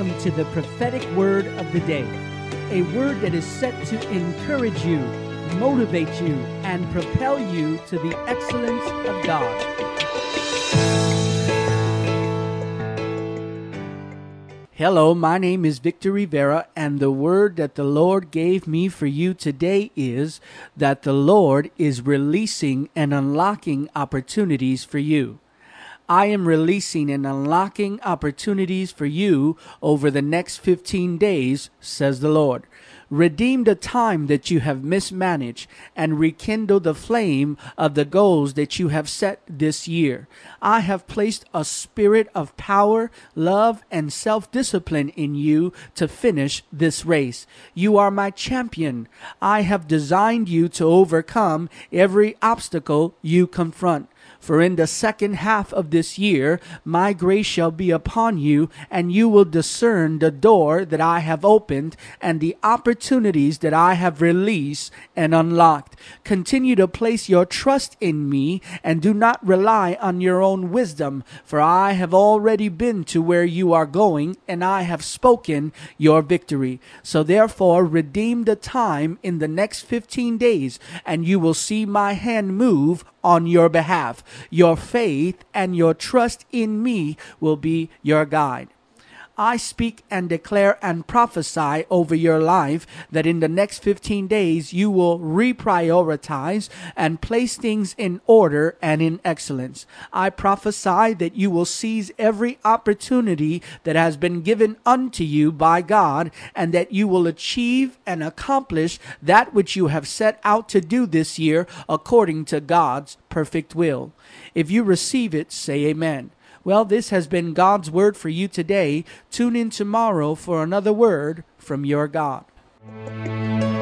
listening to the prophetic word of the day, a word that is set to encourage you, motivate you, and propel you to the excellence of God. Hello, my name is Victor Rivera, and the word that the Lord gave me for you today is that the Lord is releasing and unlocking opportunities for you. I am releasing and unlocking opportunities for you over the next 15 days, says the Lord. Redeem the time that you have mismanaged and rekindle the flame of the goals that you have set this year. I have placed a spirit of power, love, and self-discipline in you to finish this race. You are my champion. I have designed you to overcome every obstacle you confront. For in the second half of this year, my grace shall be upon you, and you will discern the door that I have opened and the opportunities that I have released and unlocked. Continue to place your trust in me and do not rely on your own wisdom, for I have already been to where you are going, and I have spoken your victory. So therefore, redeem the time in the next 15 days, and you will see my hand move on your behalf. Your faith and your trust in me will be your guide. I speak and declare and prophesy over your life that in the next 15 days you will reprioritize and place things in order and in excellence. I prophesy that you will seize every opportunity that has been given unto you by God, and that you will achieve and accomplish that which you have set out to do this year according to God's perfect will. If you receive it, say amen. Well, this has been God's word for you today. Tune in tomorrow for another word from your God.